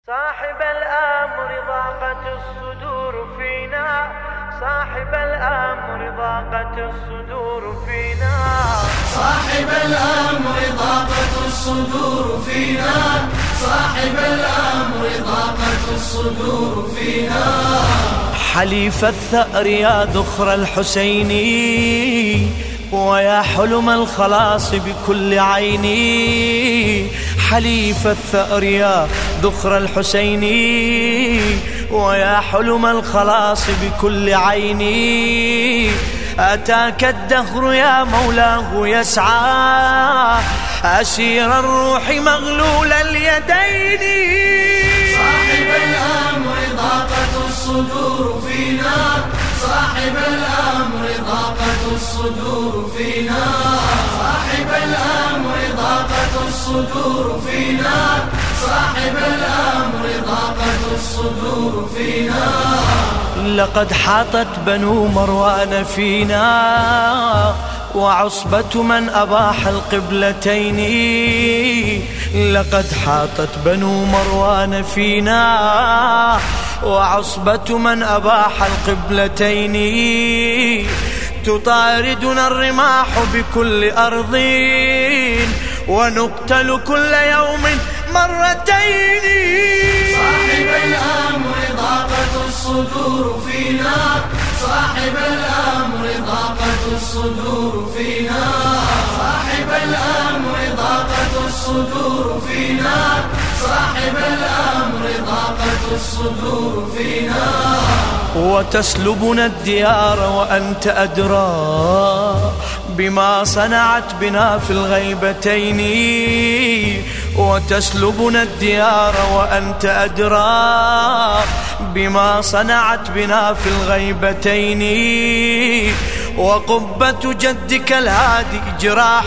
صاحب الأمر ضاقت الصدور فينا، صاحب الأمر ضاقت الصدور فينا، صاحب الأمر ضاقت الصدور فينا، صاحب الأمر ضاقت الصدور فينا. حليف الثأر يا ذخر الحسيني، ويا حلم الخلاص بكل عيني. حليف الثأر يا ذخر الحسيني، ويا حلم الخلاص بكل عيني. أتاك الدهر يا مولاه يسعى، أسير الروح مغلول اليدين. صاحب الأمر ضاقت الصدور فينا، صاحب الأمر ضاقت الصدور فينا، صاحب الأمر ضاقت الصدور فينا، صاحب الأمر ضاقت الصدور فينا. لقد حاطت بنو مروان فينا، وعصبة من أباح القبلتين. لقد حاطت بنو مروان فينا، وعصبة من أباح القبلتين. تطاردنا الرماح بكل أرض، ونقتل كل يوم مرتين. صاحب الأمر ضاقت الصدور فينا، صاحب الأمر ضاقت الصدور فينا، صاحب الأمر ضاقت الصدور فينا، صاحب الأمر ضاقت الصدور فينا. وتسلبنا الديار وأنت أدرى بما صنعت بنا في الغيبتين. وتسلبنا الديار وأنت أدرى بما صنعت بنا في الغيبتين. وقبة جدك الهادي جراح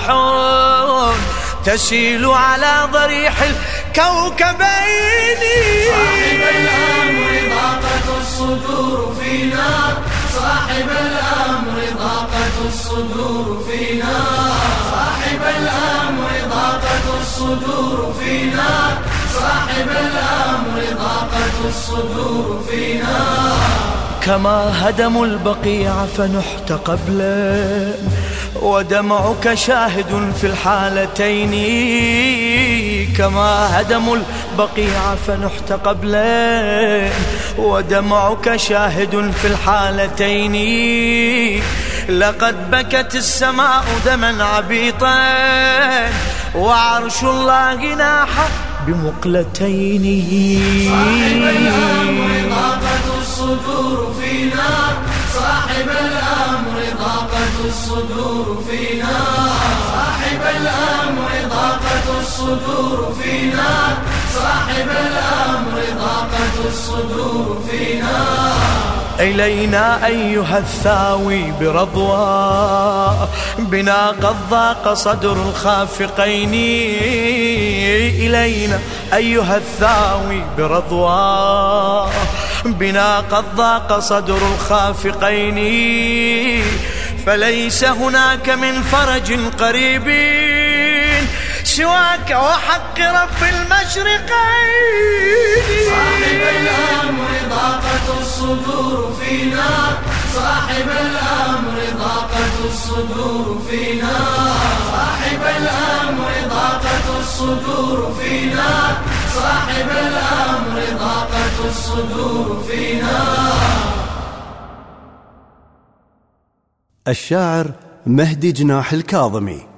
تسيل على ضريح الكوكبين. صاحب الأمر ضاقت الصدور فينا، صاحب الأمر ضاقت الصدور فينا، صاحب الأمر ضاقت الصدور فينا، صاحب الأمر ضاقت الصدور فينا. كما هدموا البقيع فنحت قبلا، ودمعك شاهد في الحالتين. كما هدموا البقيع فنحت قبلا، ودمعك شاهد في الحالتين. لقد بكت السماء دما عبيطا، وعرش الله ناح بمقلتين. صاحب الأمر ضاقت الصدور فينا، صاحب الأمر ضاقت الصدور فينا، صاحب الأمر ضاقت الصدور فينا، صاحب الأمر ضاقت الصدور فينا. إلينا أيها الثاوي برضوى، بنا قد ضاق صدر الخافقين. إلينا أيها الثاوي برضوى، بنا قد ضاق صدر الخافقين. فليس هناك من فرج قريب سواك وحق رب المشرقين. صاحب الأمر ضاقت الصدور فينا، صاحب الأمر ضاقت الصدور فينا، صاحب الأمر ضاقت الصدور فينا، صاحب الأمر ضاقت الصدور فينا. الشاعر مهدي جناح الكاظمي.